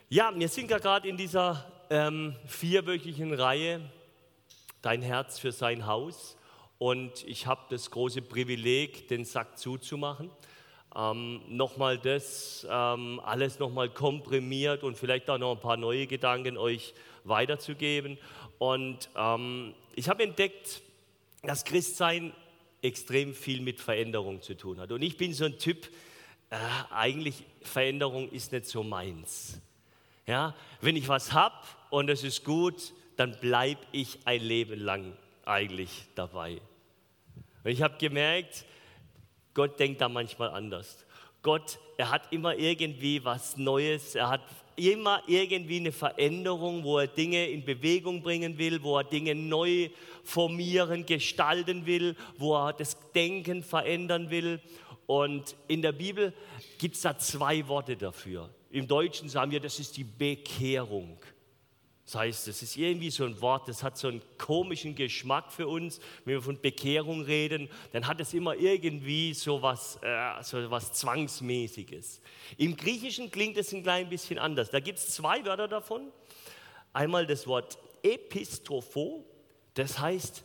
Ja, wir sind ja gerade in dieser vierwöchigen Reihe Dein Herz für sein Haus und ich habe das große Privileg, den Sack zuzumachen. Nochmal alles nochmal komprimiert und vielleicht auch noch ein paar neue Gedanken euch weiterzugeben. Und ich habe entdeckt, dass Christsein extrem viel mit Veränderung zu tun hat. Und ich bin so ein Typ, eigentlich Veränderung ist nicht so meins. Ja, wenn ich was habe und es ist gut, dann bleibe ich ein Leben lang eigentlich dabei. Und ich habe gemerkt, Gott denkt da manchmal anders. Gott, er hat immer irgendwie was Neues, er hat immer irgendwie eine Veränderung, wo er Dinge in Bewegung bringen will, wo er Dinge neu formieren, gestalten will, wo er das Denken verändern will. Und in der Bibel gibt es da zwei Worte dafür. Im Deutschen sagen wir, das ist die Bekehrung. Das heißt, das ist irgendwie so ein Wort, das hat so einen komischen Geschmack für uns. Wenn wir von Bekehrung reden, dann hat es immer irgendwie so was Zwangsmäßiges. Im Griechischen klingt es ein klein bisschen anders. Da gibt es zwei Wörter davon. Einmal das Wort Epistropho, das heißt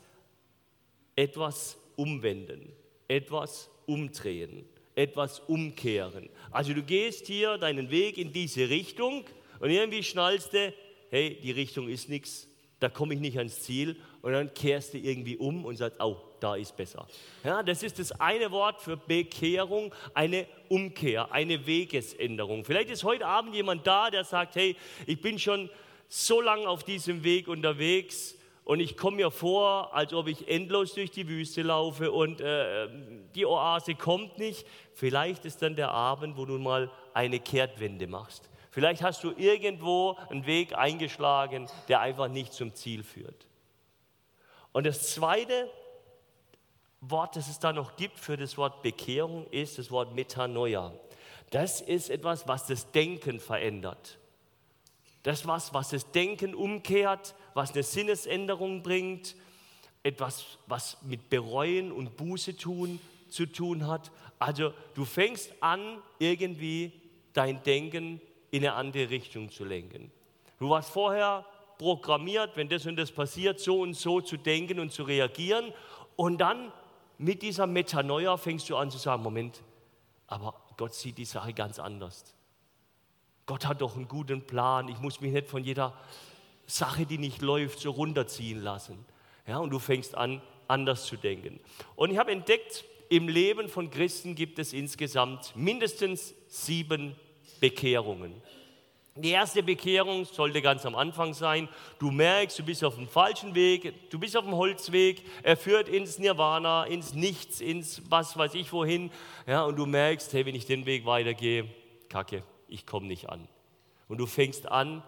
etwas umwenden, etwas umdrehen, etwas umkehren. Also du gehst hier deinen Weg in diese Richtung und irgendwie schnallst du, hey, die Richtung ist nichts, da komme ich nicht ans Ziel und dann kehrst du irgendwie um und sagst, oh, da ist besser. Ja, das ist das eine Wort für Bekehrung, eine Umkehr, eine Wegesänderung. Vielleicht ist heute Abend jemand da, der sagt, hey, ich bin schon so lange auf diesem Weg unterwegs und ich komme mir vor, als ob ich endlos durch die Wüste laufe und die Oase kommt nicht. Vielleicht ist dann der Abend, wo du mal eine Kehrtwende machst. Vielleicht hast du irgendwo einen Weg eingeschlagen, der einfach nicht zum Ziel führt. Und das zweite Wort, das es da noch gibt für das Wort Bekehrung, ist das Wort Metanoia. Das ist etwas, was das Denken verändert. Das ist was das Denken umkehrt, was eine Sinnesänderung bringt, etwas, was mit Bereuen und Buße zu tun hat. Also du fängst an, irgendwie dein Denken in eine andere Richtung zu lenken. Du warst vorher programmiert, wenn das und das passiert, so und so zu denken und zu reagieren. Und dann mit dieser Metanoia fängst du an zu sagen, Moment, aber Gott sieht die Sache ganz anders. Gott hat doch einen guten Plan. Ich muss mich nicht von jeder Sache, die nicht läuft, so runterziehen lassen. Ja, und du fängst an, anders zu denken. Und ich habe entdeckt, im Leben von Christen gibt es insgesamt mindestens 7 Bekehrungen. Die erste Bekehrung sollte ganz am Anfang sein. Du merkst, du bist auf dem falschen Weg, du bist auf dem Holzweg, er führt ins Nirvana, ins Nichts, ins was weiß ich wohin. Ja, und du merkst, hey, wenn ich den Weg weitergehe, Kacke, ich komme nicht an. Und du fängst an,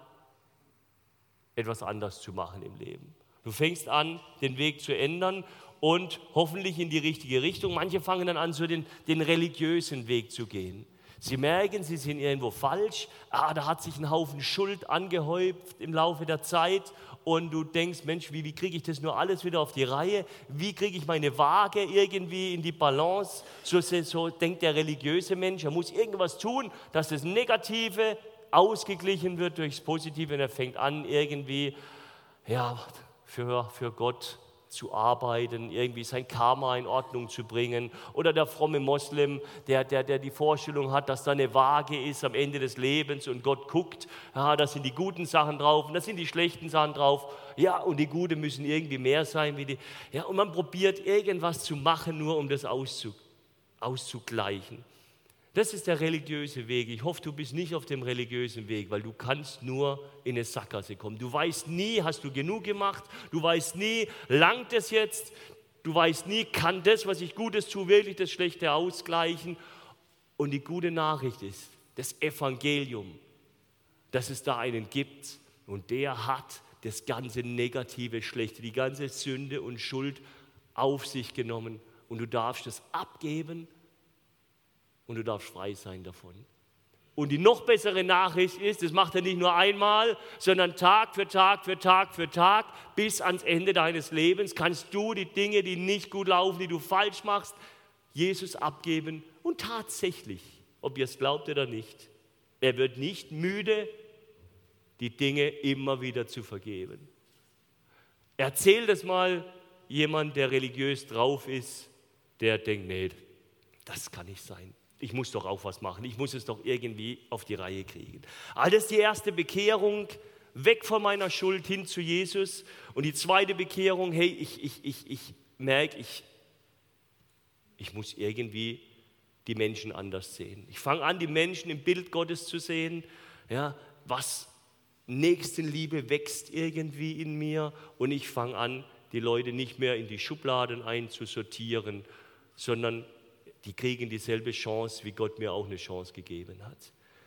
etwas anders zu machen im Leben. Du fängst an, den Weg zu ändern und hoffentlich in die richtige Richtung. Manche fangen dann an, so den religiösen Weg zu gehen. Sie merken, sie sind irgendwo falsch. Da hat sich ein Haufen Schuld angehäuft im Laufe der Zeit. Und du denkst, Mensch, wie kriege ich das nur alles wieder auf die Reihe? Wie kriege ich meine Waage irgendwie in die Balance? So denkt der religiöse Mensch. Er muss irgendwas tun, dass das Negative ausgeglichen wird durchs Positive. Und er fängt an, irgendwie für Gott zu arbeiten, irgendwie sein Karma in Ordnung zu bringen. Oder der fromme Moslem, der die Vorstellung hat, dass da eine Waage ist am Ende des Lebens und Gott guckt, da sind die guten Sachen drauf und da sind die schlechten Sachen drauf. Ja, und die Guten müssen irgendwie mehr sein wie die. Ja, und man probiert irgendwas zu machen, nur um das auszugleichen. Das ist der religiöse Weg. Ich hoffe, du bist nicht auf dem religiösen Weg, weil du kannst nur in eine Sackgasse kommen. Du weißt nie, hast du genug gemacht? Du weißt nie, langt es jetzt? Du weißt nie, kann das, was ich Gutes tue, wirklich das Schlechte ausgleichen? Und die gute Nachricht ist, das Evangelium, dass es da einen gibt und der hat das ganze Negative, Schlechte, die ganze Sünde und Schuld auf sich genommen und du darfst es abgeben. Und du darfst frei sein davon. Und die noch bessere Nachricht ist, das macht er nicht nur einmal, sondern Tag für Tag für Tag für Tag, bis ans Ende deines Lebens kannst du die Dinge, die nicht gut laufen, die du falsch machst, Jesus abgeben. Und tatsächlich, ob ihr es glaubt oder nicht, er wird nicht müde, die Dinge immer wieder zu vergeben. Erzähl das mal jemand, der religiös drauf ist, der denkt, nee, das kann nicht sein. Ich muss doch auch was machen. Ich muss es doch irgendwie auf die Reihe kriegen. Also das ist die erste Bekehrung, weg von meiner Schuld hin zu Jesus. Und die zweite Bekehrung, hey, ich merke, ich muss irgendwie die Menschen anders sehen. Ich fange an, die Menschen im Bild Gottes zu sehen. Ja, was Nächstenliebe wächst irgendwie in mir. Und ich fange an, die Leute nicht mehr in die Schubladen einzusortieren, sondern die kriegen dieselbe Chance, wie Gott mir auch eine Chance gegeben hat.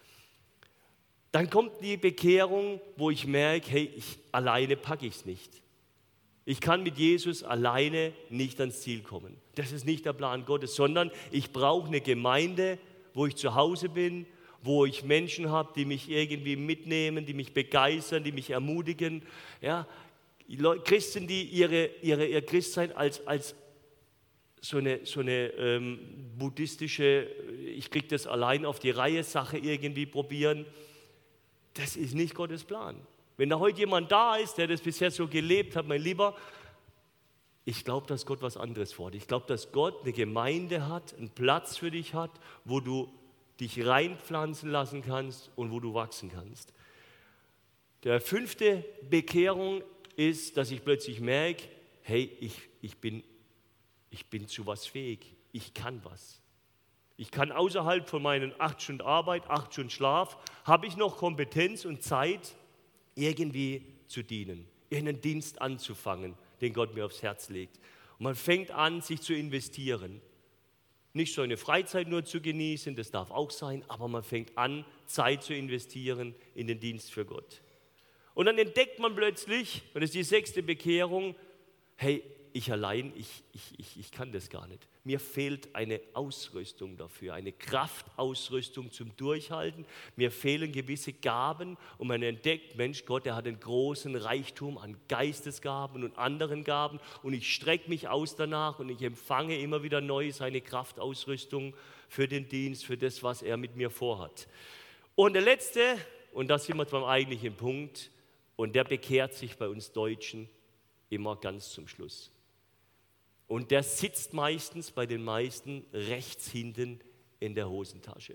Dann kommt die Bekehrung, wo ich merke, hey, alleine packe ich es nicht. Ich kann mit Jesus alleine nicht ans Ziel kommen. Das ist nicht der Plan Gottes, sondern ich brauche eine Gemeinde, wo ich zu Hause bin, wo ich Menschen habe, die mich irgendwie mitnehmen, die mich begeistern, die mich ermutigen. Ja, Christen, die ihr Christsein als so eine buddhistische, ich kriege das allein auf die Reihe, Sache irgendwie probieren, das ist nicht Gottes Plan. Wenn da heute jemand da ist, der das bisher so gelebt hat, mein Lieber, ich glaube, dass Gott was anderes vorhat. Ich glaube, dass Gott eine Gemeinde hat, einen Platz für dich hat, wo du dich reinpflanzen lassen kannst und wo du wachsen kannst. Der 5. Bekehrung ist, dass ich plötzlich merke, hey, ich bin zu was fähig, ich kann was. Ich kann außerhalb von meinen 8 Stunden Arbeit, 8 Stunden Schlaf, habe ich noch Kompetenz und Zeit, irgendwie zu dienen, einen Dienst anzufangen, den Gott mir aufs Herz legt. Und man fängt an, sich zu investieren. Nicht so eine Freizeit nur zu genießen, das darf auch sein, aber man fängt an, Zeit zu investieren in den Dienst für Gott. Und dann entdeckt man plötzlich, und das ist die 6. Bekehrung, hey, ich allein, ich kann das gar nicht. Mir fehlt eine Ausrüstung dafür, eine Kraftausrüstung zum Durchhalten. Mir fehlen gewisse Gaben und man entdeckt, Mensch, Gott, der hat einen großen Reichtum an Geistesgaben und anderen Gaben und ich strecke mich aus danach und ich empfange immer wieder neu seine Kraftausrüstung für den Dienst, für das, was er mit mir vorhat. Und der letzte, und da sind wir beim eigentlichen Punkt, und der bekehrt sich bei uns Deutschen immer ganz zum Schluss. Und der sitzt meistens bei den meisten rechts hinten in der Hosentasche.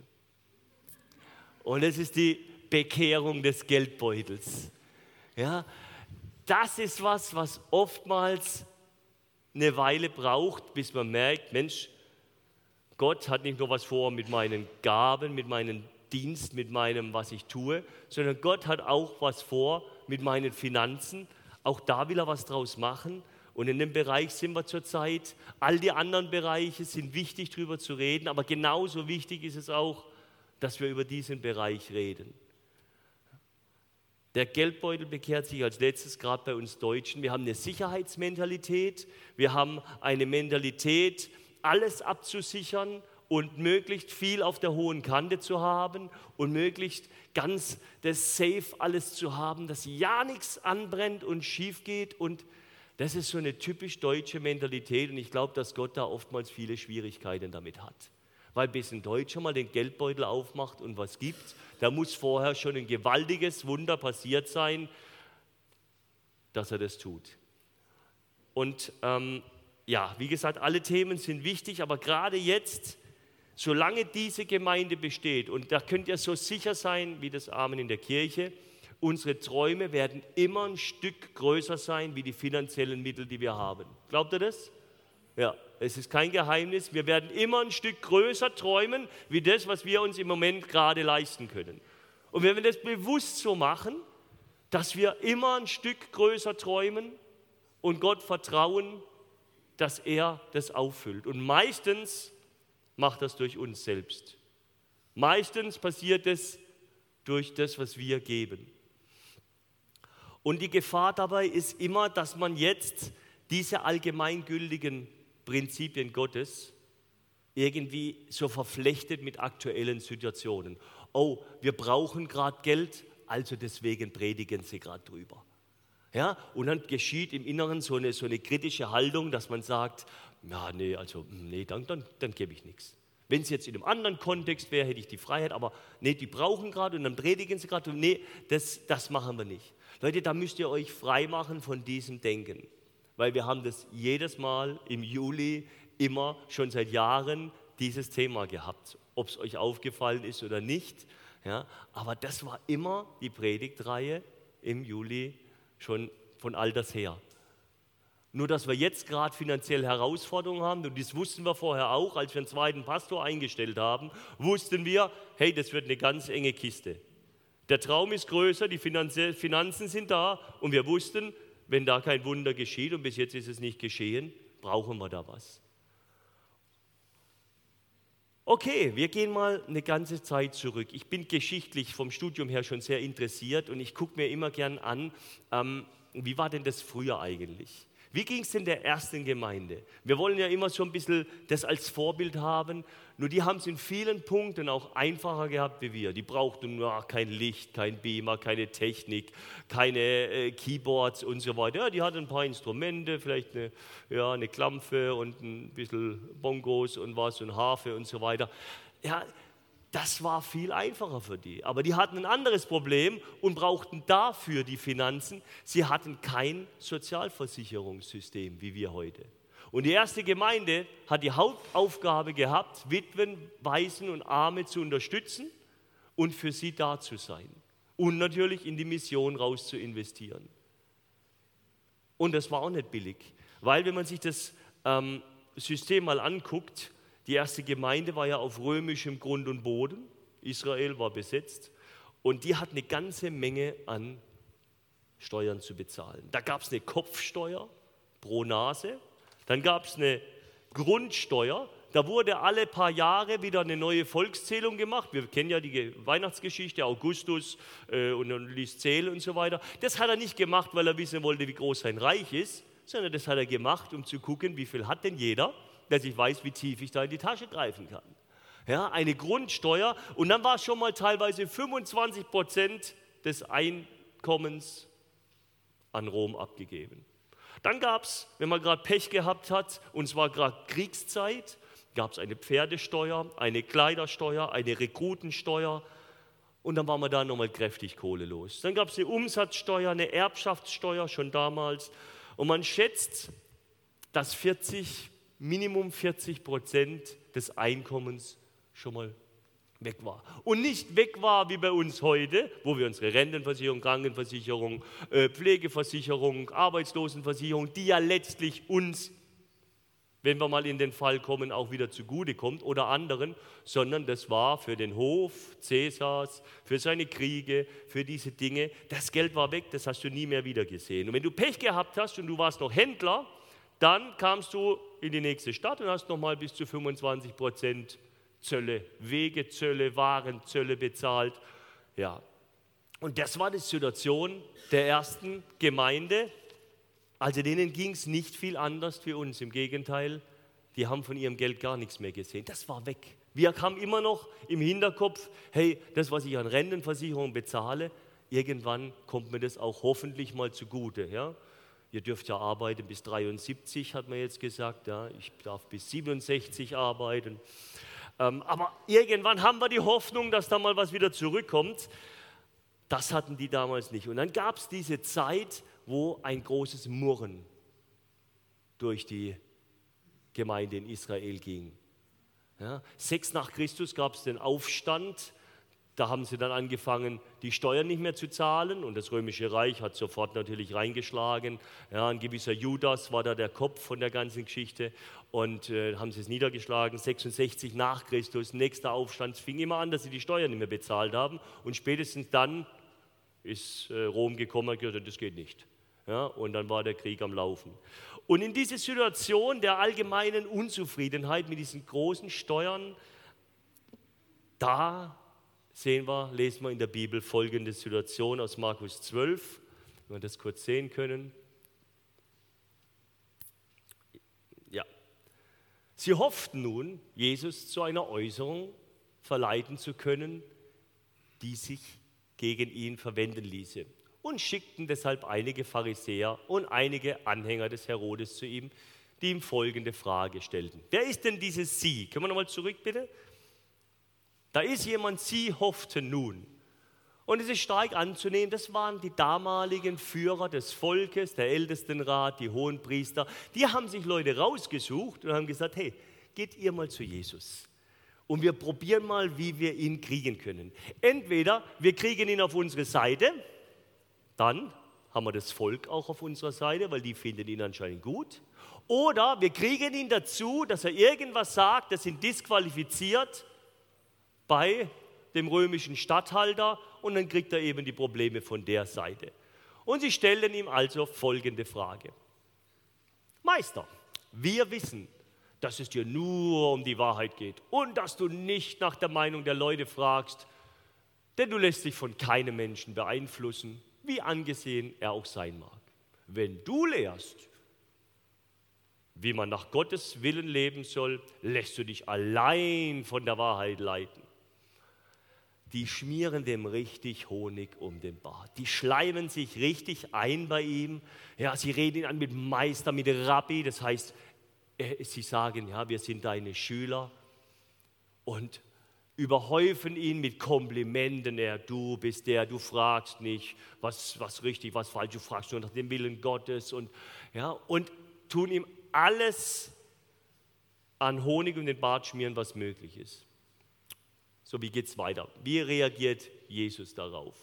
Und das ist die Bekehrung des Geldbeutels. Ja, das ist was oftmals eine Weile braucht, bis man merkt, Mensch, Gott hat nicht nur was vor mit meinen Gaben, mit meinem Dienst, mit meinem, was ich tue, sondern Gott hat auch was vor mit meinen Finanzen. Auch da will er was draus machen. Und in dem Bereich sind wir zurzeit. All die anderen Bereiche sind wichtig, darüber zu reden, aber genauso wichtig ist es auch, dass wir über diesen Bereich reden. Der Geldbeutel bekehrt sich als letztes, gerade bei uns Deutschen. Wir haben eine Sicherheitsmentalität, wir haben eine Mentalität, alles abzusichern und möglichst viel auf der hohen Kante zu haben und möglichst ganz das Safe alles zu haben, dass ja nichts anbrennt und schief geht. Und das ist so eine typisch deutsche Mentalität und ich glaube, dass Gott da oftmals viele Schwierigkeiten damit hat. Weil bis ein Deutscher mal den Geldbeutel aufmacht und was gibt, da muss vorher schon ein gewaltiges Wunder passiert sein, dass er das tut. Und ja, wie gesagt, alle Themen sind wichtig, aber gerade jetzt, solange diese Gemeinde besteht, und da könnt ihr so sicher sein wie das Amen in der Kirche, unsere Träume werden immer ein Stück größer sein wie die finanziellen Mittel, die wir haben. Glaubt ihr das? Ja, es ist kein Geheimnis. Wir werden immer ein Stück größer träumen, wie das, was wir uns im Moment gerade leisten können. Und wenn wir das bewusst so machen, dass wir immer ein Stück größer träumen und Gott vertrauen, dass er das auffüllt. Und meistens macht das durch uns selbst. Meistens passiert es durch das, was wir geben. Und die Gefahr dabei ist immer, dass man jetzt diese allgemeingültigen Prinzipien Gottes irgendwie so verflechtet mit aktuellen Situationen. Oh, wir brauchen gerade Geld, also deswegen predigen sie gerade drüber. Ja, und dann geschieht im Inneren so eine kritische Haltung, dass man sagt, ja, nee, dann gebe ich nichts. Wenn es jetzt in einem anderen Kontext wäre, hätte ich die Freiheit, aber nee, die brauchen gerade und dann predigen sie gerade. Nee, das machen wir nicht. Leute, da müsst ihr euch frei machen von diesem Denken, weil wir haben das jedes Mal im Juli immer schon seit Jahren dieses Thema gehabt, ob es euch aufgefallen ist oder nicht. Ja, aber das war immer die Predigtreihe im Juli schon von alters her. Nur, dass wir jetzt gerade finanzielle Herausforderungen haben, und das wussten wir vorher auch, als wir einen zweiten Pastor eingestellt haben, wussten wir, hey, das wird eine ganz enge Kiste. Der Traum ist größer, die Finanzen sind da und wir wussten, wenn da kein Wunder geschieht, und bis jetzt ist es nicht geschehen, brauchen wir da was. Okay, wir gehen mal eine ganze Zeit zurück. Ich bin geschichtlich vom Studium her schon sehr interessiert und ich gucke mir immer gern an, wie war denn das früher eigentlich? Wie ging es denn der ersten Gemeinde? Wir wollen ja immer so ein bisschen das als Vorbild haben, nur die haben es in vielen Punkten auch einfacher gehabt wie wir. Die brauchten nur kein Licht, kein Beamer, keine Technik, keine Keyboards und so weiter. Ja, die hatten ein paar Instrumente, vielleicht eine Klampfe und ein bisschen Bongos und was und Harfe und so weiter. Ja, das war viel einfacher für die. Aber die hatten ein anderes Problem und brauchten dafür die Finanzen. Sie hatten kein Sozialversicherungssystem wie wir heute. Und die erste Gemeinde hat die Hauptaufgabe gehabt, Witwen, Waisen und Arme zu unterstützen und für sie da zu sein. Und natürlich in die Mission raus zu investieren. Und das war auch nicht billig, weil wenn man sich das System mal anguckt, die erste Gemeinde war ja auf römischem Grund und Boden. Israel war besetzt. Und die hat eine ganze Menge an Steuern zu bezahlen. Da gab es eine Kopfsteuer pro Nase. Dann gab es eine Grundsteuer. Da wurde alle paar Jahre wieder eine neue Volkszählung gemacht. Wir kennen ja die Weihnachtsgeschichte, Augustus und dann ließ zählen und so weiter. Das hat er nicht gemacht, weil er wissen wollte, wie groß sein Reich ist, sondern das hat er gemacht, um zu gucken, wie viel hat denn jeder, dass ich weiß, wie tief ich da in die Tasche greifen kann. Ja, eine Grundsteuer und dann war es schon mal teilweise 25% des Einkommens an Rom abgegeben. Dann gab es, wenn man gerade Pech gehabt hat, und es war gerade Kriegszeit, gab es eine Pferdesteuer, eine Kleidersteuer, eine Rekrutensteuer und dann war man da nochmal kräftig Kohle los. Dann gab es eine Umsatzsteuer, eine Erbschaftssteuer schon damals und man schätzt, dass Minimum 40% des Einkommens schon mal weg war. Und nicht weg war wie bei uns heute, wo wir unsere Rentenversicherung, Krankenversicherung, Pflegeversicherung, Arbeitslosenversicherung, die ja letztlich uns, wenn wir mal in den Fall kommen, auch wieder zugutekommt oder anderen, sondern das war für den Hof Cäsars, für seine Kriege, für diese Dinge. Das Geld war weg, das hast du nie mehr wieder gesehen. Und wenn du Pech gehabt hast und du warst noch Händler, dann kamst du in die nächste Stadt und hast nochmal bis zu 25% Zölle, Wegezölle, Warenzölle bezahlt. Ja. Und das war die Situation der ersten Gemeinde. Also denen ging es nicht viel anders wie uns. Im Gegenteil, die haben von ihrem Geld gar nichts mehr gesehen. Das war weg. Wir haben immer noch im Hinterkopf, hey, das, was ich an Rentenversicherung bezahle, irgendwann kommt mir das auch hoffentlich mal zugute. Ja? Ihr dürft ja arbeiten bis 73, hat man jetzt gesagt. Ja, ich darf bis 67 arbeiten. Aber irgendwann haben wir die Hoffnung, dass da mal was wieder zurückkommt. Das hatten die damals nicht. Und dann gab es diese Zeit, wo ein großes Murren durch die Gemeinde in Israel ging. Ja, 6 nach Christus gab es den Aufstand. Da haben sie dann angefangen, die Steuern nicht mehr zu zahlen und das Römische Reich hat sofort natürlich reingeschlagen. Ja, ein gewisser Judas war da der Kopf von der ganzen Geschichte und haben sie es niedergeschlagen. 66 nach Christus, nächster Aufstand. Es fing immer an, dass sie die Steuern nicht mehr bezahlt haben und spätestens dann ist Rom gekommen und gesagt, das geht nicht. Ja, und dann war der Krieg am Laufen. Und in diese Situation der allgemeinen Unzufriedenheit mit diesen großen Steuern, da lesen wir in der Bibel folgende Situation aus Markus 12, wenn wir das kurz sehen können. Ja. Sie hofften nun, Jesus zu einer Äußerung verleiten zu können, die sich gegen ihn verwenden ließe, und schickten deshalb einige Pharisäer und einige Anhänger des Herodes zu ihm, die ihm folgende Frage stellten. Wer ist denn dieses Sie? Können wir nochmal zurück, bitte? Da ist jemand, sie hofften nun. Und es ist stark anzunehmen, das waren die damaligen Führer des Volkes, der Ältestenrat, die Hohenpriester. Die haben sich Leute rausgesucht und haben gesagt, hey, geht ihr mal zu Jesus. Und wir probieren mal, wie wir ihn kriegen können. Entweder wir kriegen ihn auf unsere Seite, dann haben wir das Volk auch auf unserer Seite, weil die finden ihn anscheinend gut. Oder wir kriegen ihn dazu, dass er irgendwas sagt, das ihn disqualifiziert bei dem römischen Statthalter und dann kriegt er eben die Probleme von der Seite. Und sie stellen ihm also folgende Frage. Meister, wir wissen, dass es dir nur um die Wahrheit geht und dass du nicht nach der Meinung der Leute fragst, denn du lässt dich von keinem Menschen beeinflussen, wie angesehen er auch sein mag. Wenn du lehrst, wie man nach Gottes Willen leben soll, lässt du dich allein von der Wahrheit leiten. Die schmieren dem richtig Honig um den Bart. Die schleimen sich richtig ein bei ihm. Ja, sie reden ihn an mit Meister, mit Rabbi. Das heißt, sie sagen, ja, wir sind deine Schüler. Und überhäufen ihn mit Komplimenten. Ja, du bist der, du fragst nicht, was richtig, was falsch. Du fragst nur nach dem Willen Gottes. Und tun ihm alles an Honig um den Bart schmieren, was möglich ist. So, wie geht es weiter? Wie reagiert Jesus darauf?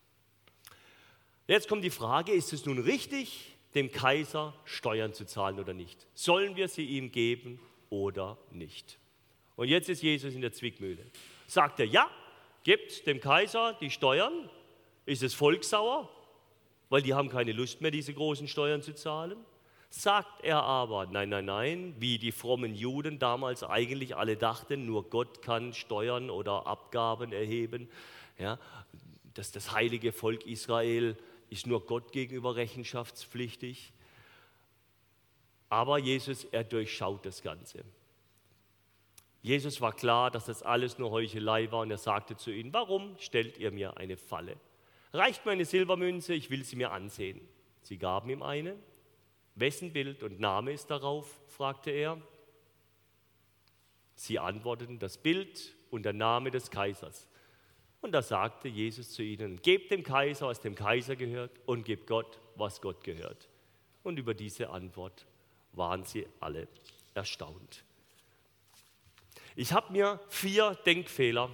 Jetzt kommt die Frage, ist es nun richtig, dem Kaiser Steuern zu zahlen oder nicht? Sollen wir sie ihm geben oder nicht? Und jetzt ist Jesus in der Zwickmühle. Sagt er, ja, gebt dem Kaiser die Steuern. Ist das Volk sauer? Weil die haben keine Lust mehr, diese großen Steuern zu zahlen. Sagt er aber, nein, wie die frommen Juden damals eigentlich alle dachten, nur Gott kann Steuern oder Abgaben erheben. Ja, das heilige Volk Israel ist nur Gott gegenüber rechenschaftspflichtig. Aber Jesus, er durchschaut das Ganze. Jesus war klar, dass das alles nur Heuchelei war und er sagte zu ihnen, warum stellt ihr mir eine Falle? Reicht mir eine Silbermünze, ich will sie mir ansehen. Sie gaben ihm eine. Wessen Bild und Name ist darauf? Fragte er. Sie antworteten, das Bild und der Name des Kaisers. Und da sagte Jesus zu ihnen, gebt dem Kaiser, was dem Kaiser gehört, und gebt Gott, was Gott gehört. Und über diese Antwort waren sie alle erstaunt. Ich habe mir 4 Denkfehler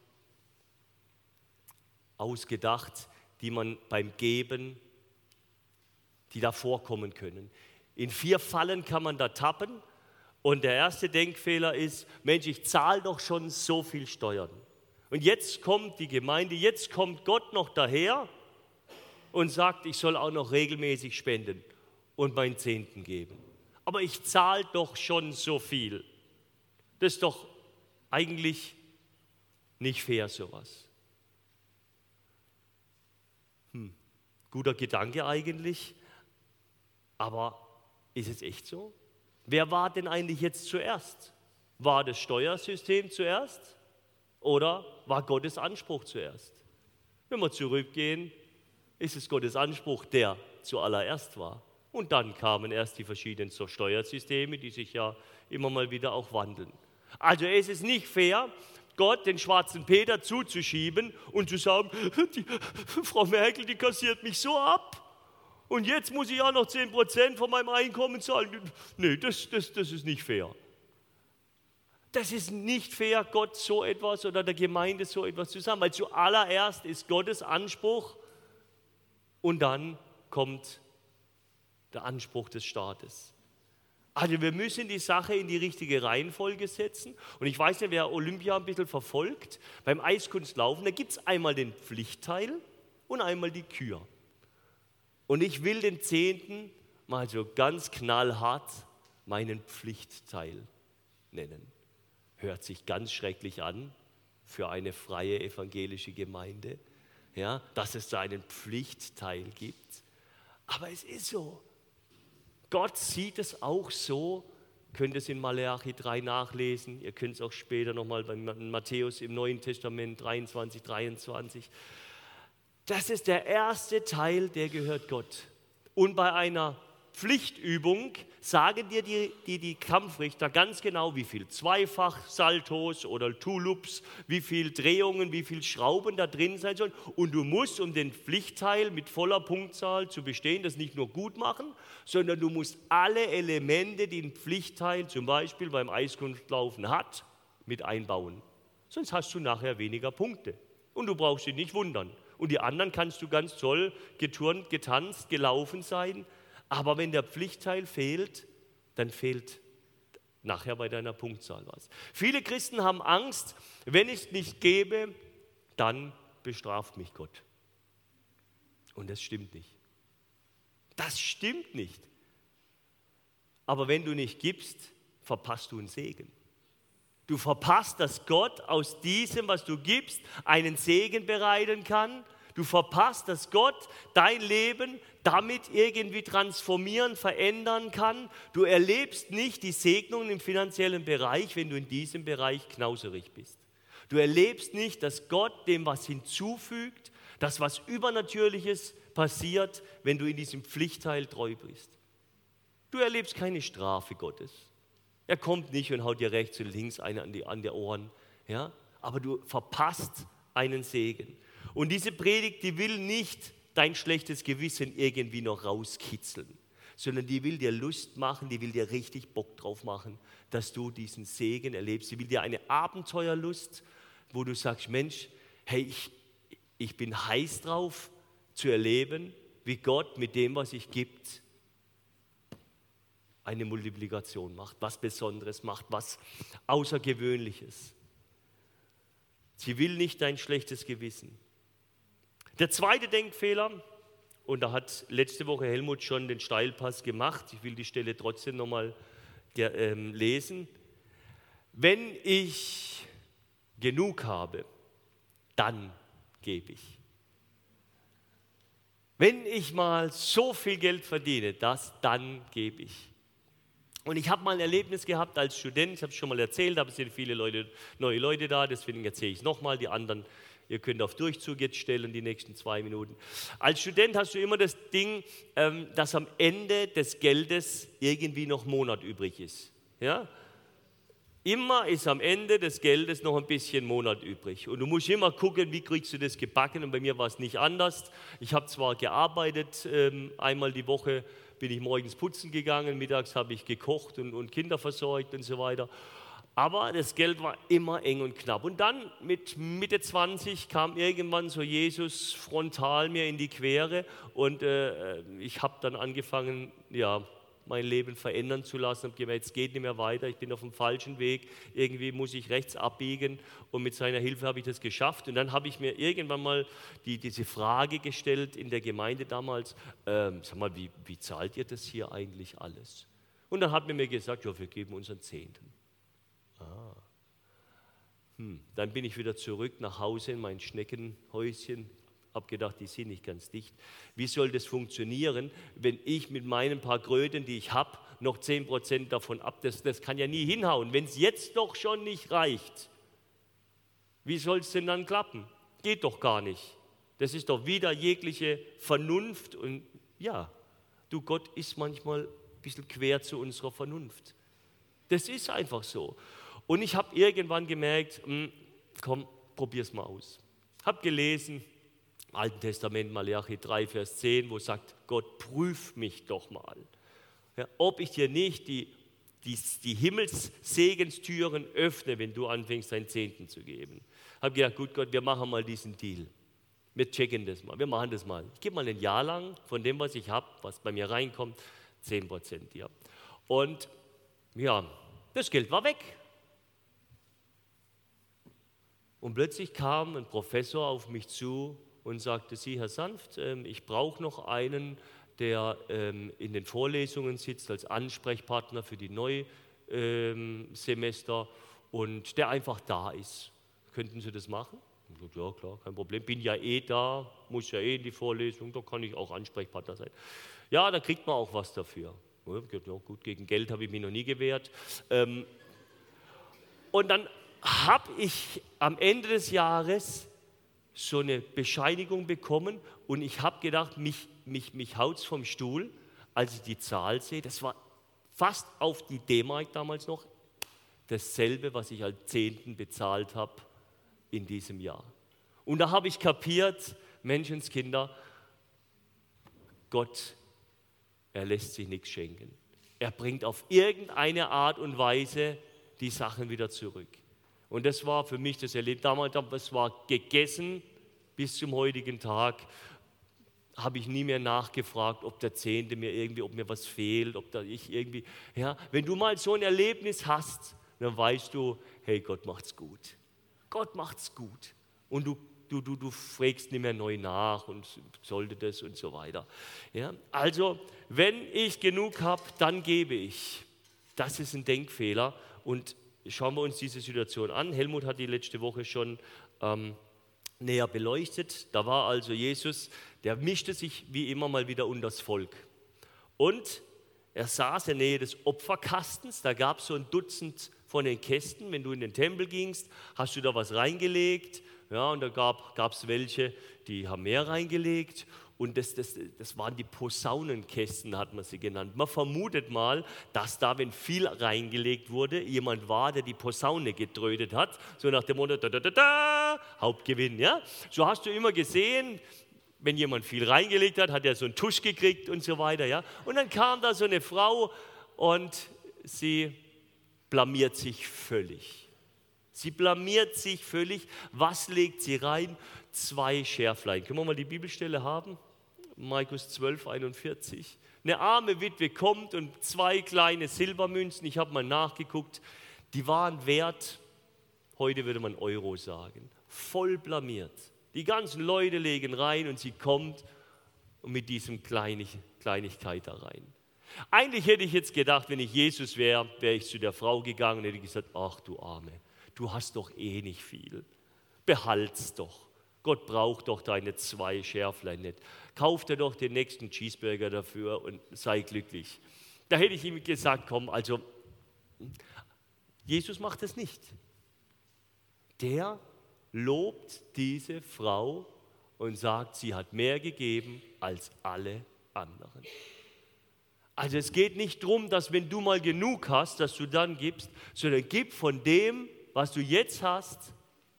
ausgedacht, die man beim Geben, die da vorkommen können. In 4 Fallen kann man da tappen und der erste Denkfehler ist, Mensch, ich zahle doch schon so viel Steuern. Und jetzt kommt die Gemeinde, jetzt kommt Gott noch daher und sagt, ich soll auch noch regelmäßig spenden und meinen Zehnten geben. Aber ich zahle doch schon so viel. Das ist doch eigentlich nicht fair, sowas. Guter Gedanke eigentlich. Aber ist es echt so? Wer war denn eigentlich jetzt zuerst? War das Steuersystem zuerst oder war Gottes Anspruch zuerst? Wenn wir zurückgehen, ist es Gottes Anspruch, der zuallererst war. Und dann kamen erst die verschiedenen Steuersysteme, die sich ja immer mal wieder auch wandeln. Also es ist nicht fair, Gott den schwarzen Peter zuzuschieben und zu sagen, die Frau Merkel, die kassiert mich so ab. Und jetzt muss ich auch noch 10% von meinem Einkommen zahlen. Nee, das ist nicht fair. Das ist nicht fair, Gott so etwas oder der Gemeinde so etwas zu sagen, weil zuallererst ist Gottes Anspruch und dann kommt der Anspruch des Staates. Also wir müssen die Sache in die richtige Reihenfolge setzen. Und ich weiß nicht, wer Olympia ein bisschen verfolgt, beim Eiskunstlaufen, da gibt es einmal den Pflichtteil und einmal die Kür. Und ich will den Zehnten mal so ganz knallhart meinen Pflichtteil nennen. Hört sich ganz schrecklich an für eine freie evangelische Gemeinde, ja, dass es da einen Pflichtteil gibt. Aber es ist so. Gott sieht es auch so. Ihr könnt es in Maleachi 3 nachlesen. Ihr könnt es auch später nochmal bei Matthäus im Neuen Testament 23, 23. Das ist der erste Teil, der gehört Gott. Und bei einer Pflichtübung sagen dir die Kampfrichter ganz genau, wie viel Zweifach-Saltos oder Two-Loops, wie viel Drehungen, wie viel Schrauben da drin sein sollen. Und du musst, um den Pflichtteil mit voller Punktzahl zu bestehen, das nicht nur gut machen, sondern du musst alle Elemente, die ein Pflichtteil zum Beispiel beim Eiskunstlaufen hat, mit einbauen. Sonst hast du nachher weniger Punkte. Und du brauchst dich nicht wundern. Und die anderen kannst du ganz toll geturnt, getanzt, gelaufen sein. Aber wenn der Pflichtteil fehlt, dann fehlt nachher bei deiner Punktzahl was. Viele Christen haben Angst, wenn ich es nicht gebe, dann bestraft mich Gott. Und das stimmt nicht. Das stimmt nicht. Aber wenn du nicht gibst, verpasst du einen Segen. Du verpasst, dass Gott aus diesem, was du gibst, einen Segen bereiten kann. Du verpasst, dass Gott dein Leben damit irgendwie transformieren, verändern kann. Du erlebst nicht die Segnungen im finanziellen Bereich, wenn du in diesem Bereich knauserig bist. Du erlebst nicht, dass Gott dem was hinzufügt, dass was Übernatürliches passiert, wenn du in diesem Pflichtteil treu bist. Du erlebst keine Strafe Gottes. Er kommt nicht und haut dir rechts und links eine an die Ohren, ja? Aber du verpasst einen Segen. Und diese Predigt, die will nicht dein schlechtes Gewissen irgendwie noch rauskitzeln, sondern die will dir Lust machen, die will dir richtig Bock drauf machen, dass du diesen Segen erlebst. Sie will dir eine Abenteuerlust, wo du sagst, Mensch, hey, ich bin heiß drauf zu erleben, wie Gott mit dem, was ich gibt, eine Multiplikation macht, was Besonderes macht, was Außergewöhnliches. Sie will nicht dein schlechtes Gewissen. Der zweite Denkfehler, und da hat letzte Woche Helmut schon den Steilpass gemacht, ich will die Stelle trotzdem nochmal lesen. Wenn ich genug habe, dann gebe ich. Wenn ich mal so viel Geld verdiene, dann gebe ich. Und ich habe mal ein Erlebnis gehabt als Student, ich habe es schon mal erzählt, aber es sind viele neue Leute da, deswegen erzähle ich es nochmal, die anderen, ihr könnt auf Durchzug jetzt stellen, die nächsten 2 Minuten. Als Student hast du immer das Ding, dass am Ende des Geldes irgendwie noch Monat übrig ist. Ja? Immer ist am Ende des Geldes noch ein bisschen Monat übrig. Und du musst immer gucken, wie kriegst du das gebacken. Und bei mir war es nicht anders. Ich habe zwar gearbeitet, einmal die Woche bin ich morgens putzen gegangen, mittags habe ich gekocht und Kinder versorgt und so weiter. Aber das Geld war immer eng und knapp. Und dann mit Mitte 20 kam irgendwann so Jesus frontal mir in die Quere und ich habe dann angefangen, mein Leben verändern zu lassen. Ich habe gemerkt, es geht nicht mehr weiter, ich bin auf dem falschen Weg, irgendwie muss ich rechts abbiegen und mit seiner Hilfe habe ich das geschafft. Und dann habe ich mir irgendwann mal diese Frage gestellt in der Gemeinde damals, sag mal, wie zahlt ihr das hier eigentlich alles? Und dann hat mir gesagt, ja, wir geben unseren Zehnten. Dann bin ich wieder zurück nach Hause in mein Schneckenhäuschen, habe gedacht, die sind nicht ganz dicht. Wie soll das funktionieren, wenn ich mit meinen paar Kröten, die ich habe, noch 10% davon ab? Das kann ja nie hinhauen. Wenn es jetzt doch schon nicht reicht, wie soll es denn dann klappen? Geht doch gar nicht. Das ist doch wieder jegliche Vernunft. Und ja, du, Gott ist manchmal ein bisschen quer zu unserer Vernunft. Das ist einfach so. Und ich habe irgendwann gemerkt, komm, probier's mal aus. Habe gelesen, im Alten Testament, Malachi 3, Vers 10, wo sagt, Gott, prüf mich doch mal, ja, ob ich dir nicht die Himmelssegenstüren öffne, wenn du anfängst, deinen Zehnten zu geben. Habe gedacht, gut Gott, wir machen mal diesen Deal. Wir checken das mal, wir machen das mal. Ich gebe mal ein Jahr lang von dem, was ich habe, was bei mir reinkommt, 10% dir. Und ja, das Geld war weg. Und plötzlich kam ein Professor auf mich zu und sagte, Sie, Herr Sanft, ich brauche noch einen, der in den Vorlesungen sitzt als Ansprechpartner für die Neusemester und der einfach da ist. Könnten Sie das machen? Ich sagte, ja klar, kein Problem, bin ja eh da, muss ja eh in die Vorlesung, da kann ich auch Ansprechpartner sein. Ja, da kriegt man auch was dafür. Ja, gut, gegen Geld habe ich mich noch nie gewehrt. Und dann habe ich am Ende des Jahres so eine Bescheinigung bekommen und ich habe gedacht, mich haut es vom Stuhl, als ich die Zahl sehe, das war fast auf die D-Mark damals noch, dasselbe, was ich als Zehnten bezahlt habe in diesem Jahr. Und da habe ich kapiert, Menschenskinder, Gott, er lässt sich nichts schenken. Er bringt auf irgendeine Art und Weise die Sachen wieder zurück. Und das war für mich das Erlebnis. Damals, das war gegessen bis zum heutigen Tag. Habe ich nie mehr nachgefragt, ob der Zehnte mir irgendwie, ob mir was fehlt, ob da ich irgendwie, ja. Wenn du mal so ein Erlebnis hast, dann weißt du, hey, Gott macht's gut. Gott macht's gut. Und du fragst nicht mehr neu nach und sollte das und so weiter. Ja? Also, wenn ich genug habe, dann gebe ich. Das ist ein Denkfehler. Und schauen wir uns diese Situation an. Helmut hat die letzte Woche schon näher beleuchtet. Da war also Jesus, der mischte sich wie immer mal wieder unter das Volk. Und er saß in der Nähe des Opferkastens. Da gab es so ein Dutzend von den Kästen. Wenn du in den Tempel gingst, hast du da was reingelegt. Ja, und da gab es welche, die haben mehr reingelegt. Und das waren die Posaunenkästen, hat man sie genannt. Man vermutet mal, dass da, wenn viel reingelegt wurde, jemand war, der die Posaune getrötet hat. So nach dem Motto, da, da, da, da, Hauptgewinn. Ja? So hast du immer gesehen, wenn jemand viel reingelegt hat, hat er so einen Tusch gekriegt und so weiter. Ja? Und dann kam da so eine Frau und sie blamiert sich völlig. Sie blamiert sich völlig. Was legt sie rein? 2 Schärflein. Können wir mal die Bibelstelle haben? Markus 12, 41. Eine arme Witwe kommt und 2 kleine Silbermünzen, ich habe mal nachgeguckt, die waren wert, heute würde man Euro sagen, voll blamiert. Die ganzen Leute legen rein und sie kommt mit diesem Kleinigkeit da rein. Eigentlich hätte ich jetzt gedacht, wenn ich Jesus wäre, wäre ich zu der Frau gegangen und hätte gesagt, ach du Arme, du hast doch eh nicht viel, behalt's doch. Gott braucht doch deine 2 Schärflein nicht. Kauf dir doch den nächsten Cheeseburger dafür und sei glücklich. Da hätte ich ihm gesagt, komm, also Jesus macht es nicht. Der lobt diese Frau und sagt, sie hat mehr gegeben als alle anderen. Also es geht nicht darum, dass wenn du mal genug hast, dass du dann gibst, sondern gib von dem, was du jetzt hast,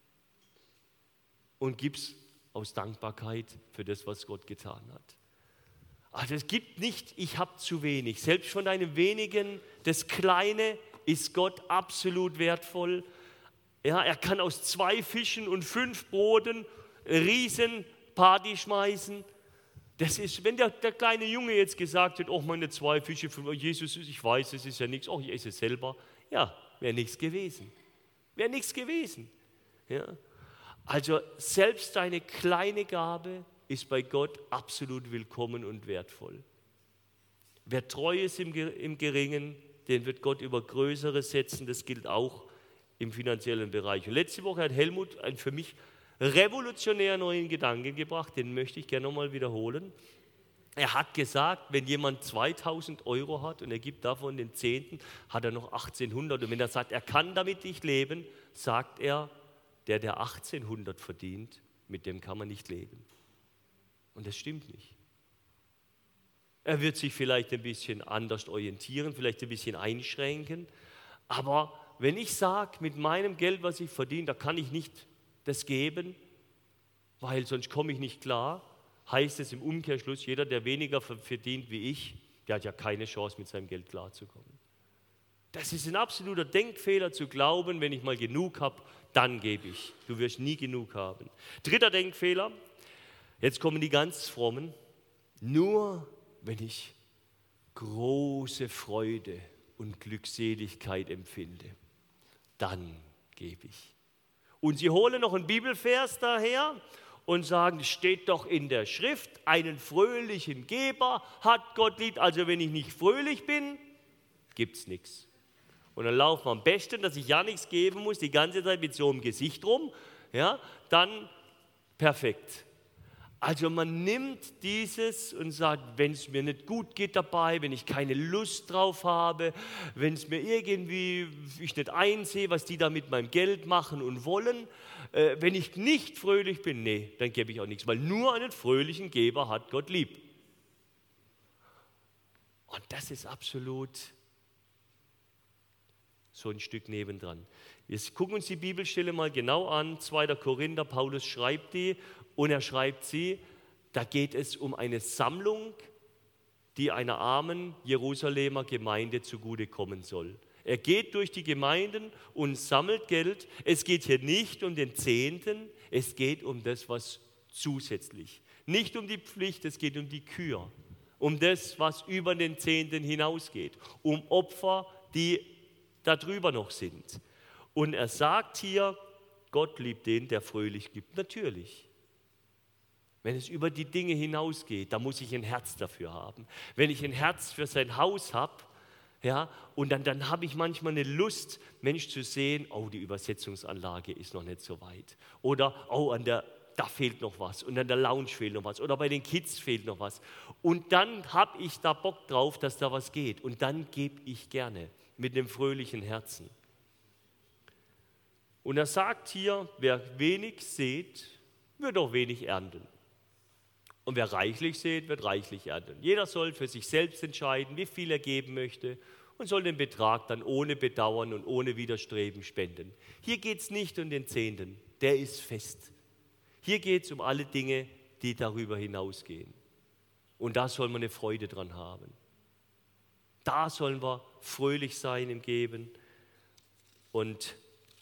und gib's aus Dankbarkeit für das, was Gott getan hat. Also es gibt nicht, ich habe zu wenig. Selbst von deinem wenigen, das Kleine ist Gott absolut wertvoll. Ja, er kann aus 2 Fischen und 5 Broten riesen Party schmeißen. Das ist, wenn der kleine Junge jetzt gesagt hätte, oh meine 2 Fische von Jesus, ich weiß, es ist ja nichts, oh ich esse es selber. Ja, wäre nichts gewesen. Wäre nichts gewesen. Ja. Also selbst deine kleine Gabe ist bei Gott absolut willkommen und wertvoll. Wer treu ist im Geringen, den wird Gott über Größeres setzen. Das gilt auch im finanziellen Bereich. Und letzte Woche hat Helmut einen für mich revolutionär neuen Gedanken gebracht, den möchte ich gerne nochmal wiederholen. Er hat gesagt, wenn jemand 2.000 € hat und er gibt davon den Zehnten, hat er noch 1.800. Und wenn er sagt, er kann damit nicht leben, sagt er, der 1.800 verdient, mit dem kann man nicht leben. Und das stimmt nicht. Er wird sich vielleicht ein bisschen anders orientieren, vielleicht ein bisschen einschränken. Aber wenn ich sage, mit meinem Geld, was ich verdiene, da kann ich nicht das geben, weil sonst komme ich nicht klar, heißt es im Umkehrschluss, jeder, der weniger verdient wie ich, der hat ja keine Chance, mit seinem Geld klarzukommen. Das ist ein absoluter Denkfehler zu glauben, wenn ich mal genug habe, dann gebe ich. Du wirst nie genug haben. 3. Denkfehler, jetzt kommen die ganz Frommen, nur wenn ich große Freude und Glückseligkeit empfinde, dann gebe ich. Und sie holen noch einen Bibelvers daher und sagen, es steht doch in der Schrift, einen fröhlichen Geber hat Gott lieb. Also wenn ich nicht fröhlich bin, gibt es nichts. Und dann laufen wir am besten, dass ich ja nichts geben muss, die ganze Zeit mit so einem Gesicht rum, ja, dann perfekt. Also man nimmt dieses und sagt, wenn es mir nicht gut geht dabei, wenn ich keine Lust drauf habe, wenn es mir irgendwie, ich nicht einsehe, was die da mit meinem Geld machen und wollen, wenn ich nicht fröhlich bin, nee, dann gebe ich auch nichts, weil nur einen fröhlichen Geber hat Gott lieb. Und das ist absolut so ein Stück nebendran. Wir gucken uns die Bibelstelle mal genau an, 2. Korinther, Paulus schreibt die und er schreibt sie, da geht es um eine Sammlung, die einer armen Jerusalemer Gemeinde zugutekommen soll. Er geht durch die Gemeinden und sammelt Geld. Es geht hier nicht um den Zehnten, es geht um das, was zusätzlich. Nicht um die Pflicht, es geht um die Kür, um das, was über den Zehnten hinausgeht, um Opfer, die darüber noch sind. Und er sagt hier, Gott liebt den, der fröhlich gibt. Natürlich. Wenn es über die Dinge hinausgeht, da muss ich ein Herz dafür haben. Wenn ich ein Herz für sein Haus habe, ja, und dann habe ich manchmal eine Lust, Mensch zu sehen, oh, die Übersetzungsanlage ist noch nicht so weit. Oder, oh, da fehlt noch was. Und an der Lounge fehlt noch was. Oder bei den Kids fehlt noch was. Und dann habe ich da Bock drauf, dass da was geht. Und dann gebe ich gerne mit einem fröhlichen Herzen. Und er sagt hier, wer wenig sät, wird auch wenig ernten. Und wer reichlich sät, wird reichlich ernten. Jeder soll für sich selbst entscheiden, wie viel er geben möchte und soll den Betrag dann ohne Bedauern und ohne Widerstreben spenden. Hier geht es nicht um den Zehnten, der ist fest. Hier geht es um alle Dinge, die darüber hinausgehen. Und da soll man eine Freude dran haben. Da sollen wir fröhlich sein im Geben. Und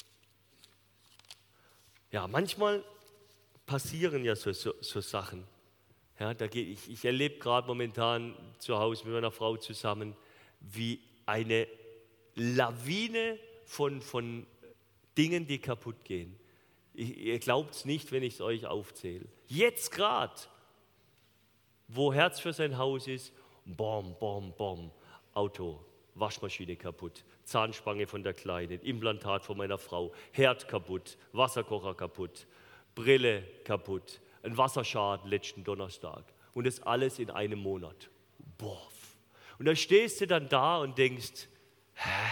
ja, manchmal passieren ja so Sachen. Ja, ich erlebe gerade momentan zu Hause mit meiner Frau zusammen, wie eine Lawine von Dingen, die kaputt gehen. Ihr glaubt es nicht, wenn ich es euch aufzähle. Jetzt gerade, wo Herz für sein Haus ist, bom, bom, bom, Auto, Waschmaschine kaputt, Zahnspange von der Kleinen, Implantat von meiner Frau, Herd kaputt, Wasserkocher kaputt, Brille kaputt, ein Wasserschaden letzten Donnerstag. Und das alles in einem Monat. Boah. Und da stehst du dann da und denkst, hä?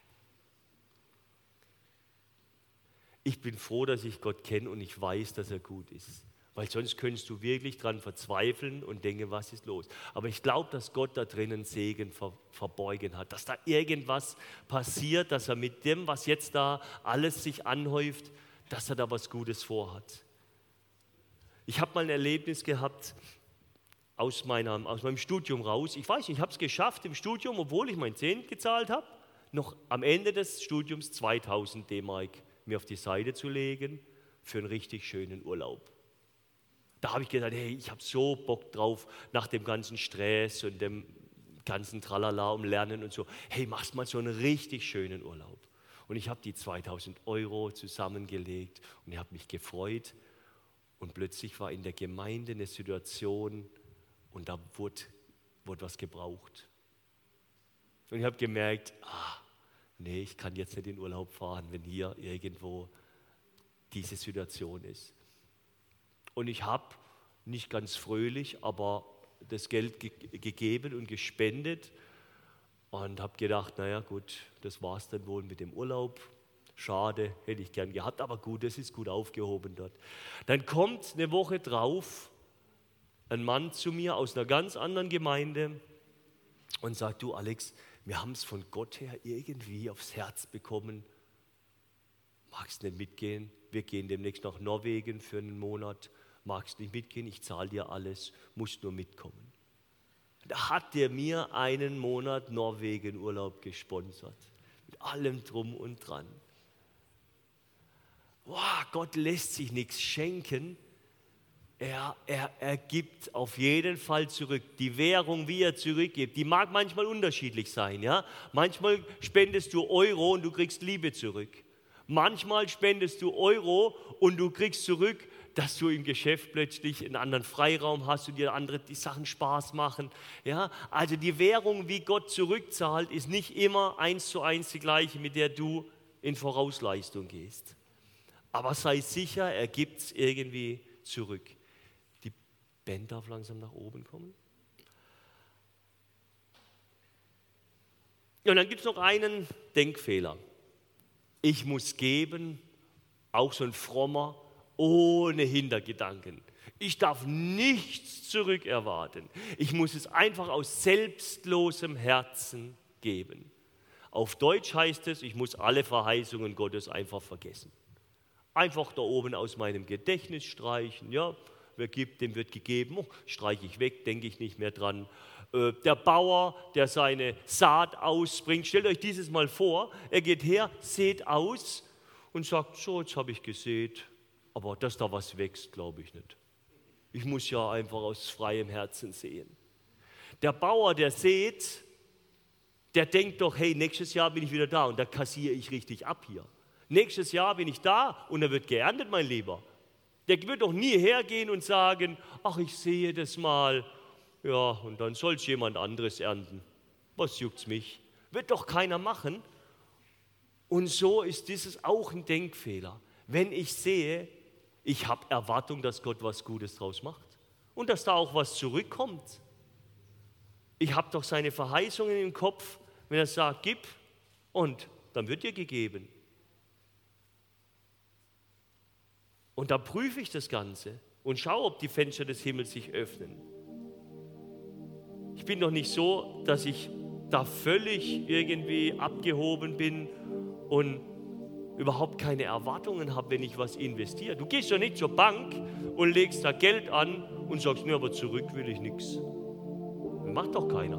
Ich bin froh, dass ich Gott kenne und ich weiß, dass er gut ist. Weil sonst könntest du wirklich dran verzweifeln und denken, was ist los? Aber ich glaube, dass Gott da drinnen Segen verborgen hat. Dass da irgendwas passiert, dass er mit dem, was jetzt da alles sich anhäuft, dass er da was Gutes vorhat. Ich habe mal ein Erlebnis gehabt aus meinem Studium raus. Ich weiß nicht, ich habe es geschafft im Studium, obwohl ich mein Zehnt gezahlt habe, noch am Ende des Studiums 2000 D-Mark mir auf die Seite zu legen für einen richtig schönen Urlaub. Da habe ich gedacht, hey, ich habe so Bock drauf nach dem ganzen Stress und dem ganzen Tralala um Lernen und so. Hey, machst mal so einen richtig schönen Urlaub. Und ich habe die 2000 € zusammengelegt und ich habe mich gefreut. Und plötzlich war in der Gemeinde eine Situation und da wurde was gebraucht. Und ich habe gemerkt, nee, ich kann jetzt nicht in Urlaub fahren, wenn hier irgendwo diese Situation ist. Und ich habe nicht ganz fröhlich, aber das Geld gegeben und gespendet und habe gedacht, naja gut, das war es dann wohl mit dem Urlaub. Schade, hätte ich gern gehabt, aber gut, das ist gut aufgehoben dort. Dann kommt eine Woche drauf ein Mann zu mir aus einer ganz anderen Gemeinde und sagt, du Alex, wir haben es von Gott her irgendwie aufs Herz bekommen. Magst du nicht mitgehen? Wir gehen demnächst nach Norwegen für einen Monat. Magst du nicht mitgehen? Ich zahle dir alles, musst nur mitkommen. Da hat der mir einen Monat Norwegen-Urlaub gesponsert. Mit allem drum und dran. Wow, Gott lässt sich nichts schenken. Er gibt auf jeden Fall zurück. Die Währung, wie er zurückgibt, die mag manchmal unterschiedlich sein. Ja? Manchmal spendest du Euro und du kriegst Liebe zurück. Manchmal spendest du Euro und du kriegst zurück, dass du im Geschäft plötzlich einen anderen Freiraum hast und dir die Sachen Spaß machen. Ja? Also die Währung, wie Gott zurückzahlt, ist nicht immer 1:1 die gleiche, mit der du in Vorausleistung gehst. Aber sei sicher, er gibt es irgendwie zurück. Die Band darf langsam nach oben kommen. Und dann gibt es noch einen Denkfehler. Ich muss geben, auch so ein frommer, ohne Hintergedanken. Ich darf nichts zurückerwarten. Ich muss es einfach aus selbstlosem Herzen geben. Auf Deutsch heißt es, ich muss alle Verheißungen Gottes einfach vergessen. Einfach da oben aus meinem Gedächtnis streichen. Ja, wer gibt, dem wird gegeben. Oh, streiche ich weg, denke ich nicht mehr dran. Der Bauer, der seine Saat ausbringt, stellt euch dieses mal vor, er geht her, sät aus und sagt, so, jetzt habe ich gesät, aber dass da was wächst, glaube ich nicht. Ich muss ja einfach aus freiem Herzen sehen. Der Bauer, der sät, der denkt doch, hey, nächstes Jahr bin ich wieder da und da kassiere ich richtig ab hier. Nächstes Jahr bin ich da und da wird geerntet, mein Lieber. Der wird doch nie hergehen und sagen, ach, ich sehe das mal. Ja, und dann soll es jemand anderes ernten. Was juckt's mich? Wird doch keiner machen. Und so ist dieses auch ein Denkfehler. Wenn ich sehe, ich habe Erwartung, dass Gott was Gutes draus macht und dass da auch was zurückkommt. Ich habe doch seine Verheißungen im Kopf, wenn er sagt, gib und dann wird dir gegeben. Und da prüfe ich das Ganze und schaue, ob die Fenster des Himmels sich öffnen. Ich bin doch nicht so, dass ich da völlig irgendwie abgehoben bin und überhaupt keine Erwartungen habe, wenn ich was investiere. Du gehst doch nicht zur Bank und legst da Geld an und sagst, nee, aber zurück will ich nichts. Macht doch keiner.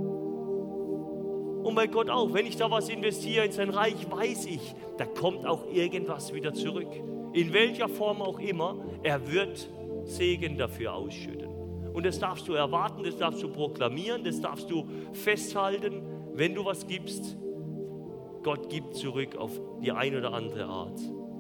Und bei Gott auch, wenn ich da was investiere in sein Reich, weiß ich, da kommt auch irgendwas wieder zurück. In welcher Form auch immer, er wird Segen dafür ausschütten. Und das darfst du erwarten, das darfst du proklamieren, das darfst du festhalten, wenn du was gibst. Gott gibt zurück auf die eine oder andere Art.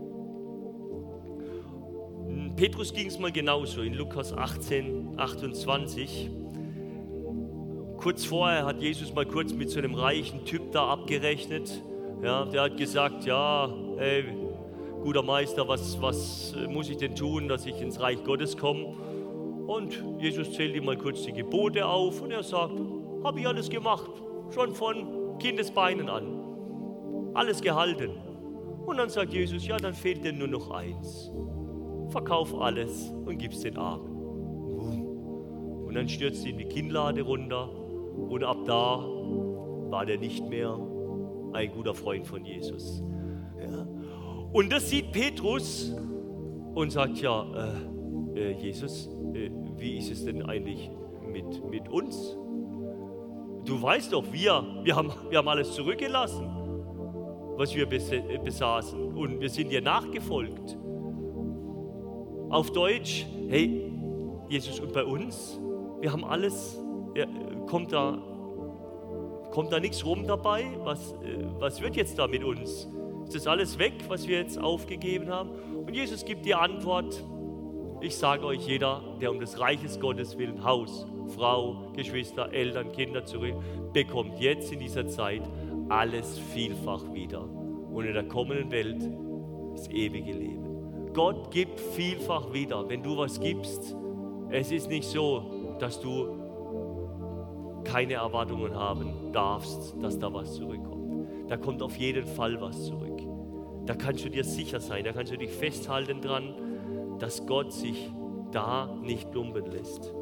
Petrus ging es mal genauso in Lukas 18, 28. Kurz vorher hat Jesus mal kurz mit so einem reichen Typ da abgerechnet. Ja, der hat gesagt, ja, ey, guter Meister, was muss ich denn tun, dass ich ins Reich Gottes komme? Und Jesus zählt ihm mal kurz die Gebote auf und er sagt, habe ich alles gemacht, schon von Kindesbeinen an, alles gehalten. Und dann sagt Jesus, ja, dann fehlt dir nur noch eins. Verkauf alles und gib's den Armen. Und dann stürzt ihn die Kinnlade runter und ab da war der nicht mehr ein guter Freund von Jesus. Ja. Und das sieht Petrus und sagt, ja, Jesus, wie ist es denn eigentlich mit uns? Du weißt doch, wir haben alles zurückgelassen, was wir besaßen und wir sind dir nachgefolgt. Auf Deutsch, hey, Jesus, und bei uns, wir haben alles, kommt da nichts rum dabei? Was wird jetzt da mit uns? Ist das alles weg, was wir jetzt aufgegeben haben? Und Jesus gibt die Antwort, ich sage euch, jeder, der um des Reiches Gottes willen Haus, Frau, Geschwister, Eltern, Kinder zurück, bekommt jetzt in dieser Zeit alles vielfach wieder. Und in der kommenden Welt das ewige Leben. Gott gibt vielfach wieder, wenn du was gibst. Es ist nicht so, dass du keine Erwartungen haben darfst, dass da was zurückkommt. Da kommt auf jeden Fall was zurück. Da kannst du dir sicher sein, da kannst du dich festhalten dran, dass Gott sich da nicht lumpen lässt.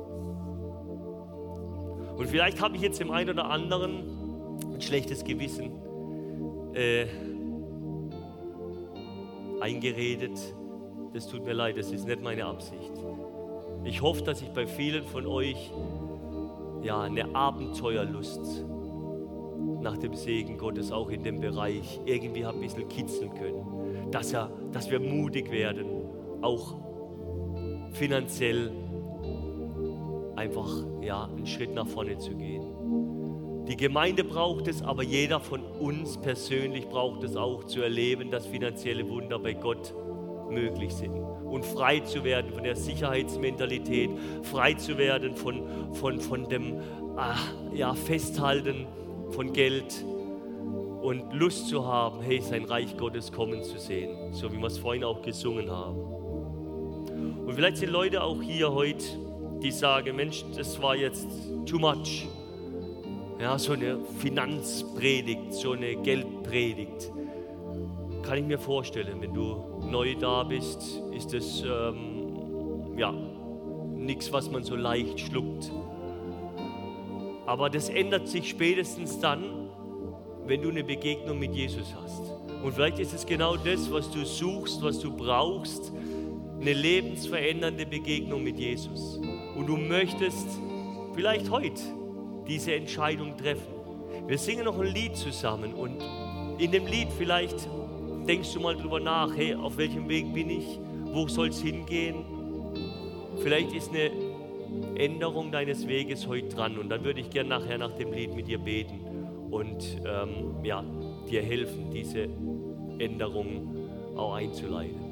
Und vielleicht habe ich jetzt dem einen oder anderen ein schlechtes Gewissen eingeredet. Das tut mir leid, das ist nicht meine Absicht. Ich hoffe, dass ich bei vielen von euch eine Abenteuerlust nach dem Segen Gottes auch in dem Bereich irgendwie ein bisschen kitzeln können. Dass wir mutig werden, auch finanziell einfach einen Schritt nach vorne zu gehen. Die Gemeinde braucht es, aber jeder von uns persönlich braucht es auch, zu erleben, dass finanzielle Wunder bei Gott möglich sind. Und frei zu werden von der Sicherheitsmentalität, frei zu werden von dem Festhalten von Geld und Lust zu haben, hey, sein Reich Gottes kommen zu sehen, so wie wir es vorhin auch gesungen haben. Und vielleicht sind Leute auch hier heute, die sagen, Mensch, das war jetzt too much. Ja, so eine Finanzpredigt, so eine Geldpredigt. Kann ich mir vorstellen, wenn du neu da bist, ist es nichts, was man so leicht schluckt. Aber das ändert sich spätestens dann, wenn du eine Begegnung mit Jesus hast. Und vielleicht ist es genau das, was du suchst, was du brauchst, eine lebensverändernde Begegnung mit Jesus. Und du möchtest vielleicht heute diese Entscheidung treffen. Wir singen noch ein Lied zusammen und in dem Lied vielleicht denkst du mal drüber nach, hey, auf welchem Weg bin ich? Wo soll es hingehen? Vielleicht ist eine Änderung deines Weges heute dran und dann würde ich gerne nachher nach dem Lied mit dir beten und dir helfen, diese Änderung auch einzuleiten.